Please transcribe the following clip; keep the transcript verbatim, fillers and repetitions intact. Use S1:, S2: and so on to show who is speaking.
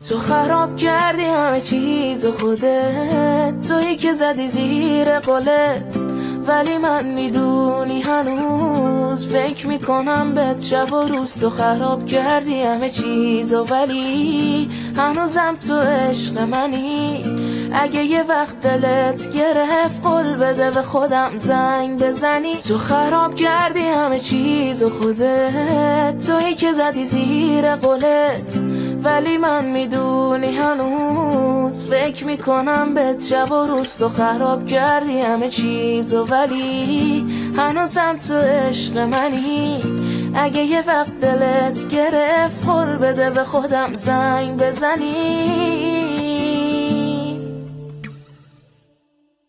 S1: تو خراب کردی همه چیز خودت، تویی که زدی زیر قولت، ولی من میدونی هنوز فکر میکنم بهت شب و روز. تو خراب کردی همه چیز و ولی هنوزم تو عشق منی. اگه یه وقت دلت گرفت قول بده به خودم زنگ بزنی. تو خراب کردی همه چیز و خودت، تویی که زدی زیر قولت، ولی من میدونی هنوز فکر میکنم بهت شب و روز. تو خراب کردی همه چیز و ولی هنوزم تو عشق منی. اگه یه وقت دلت گرفت قول بده به خودم زنگ بزنی.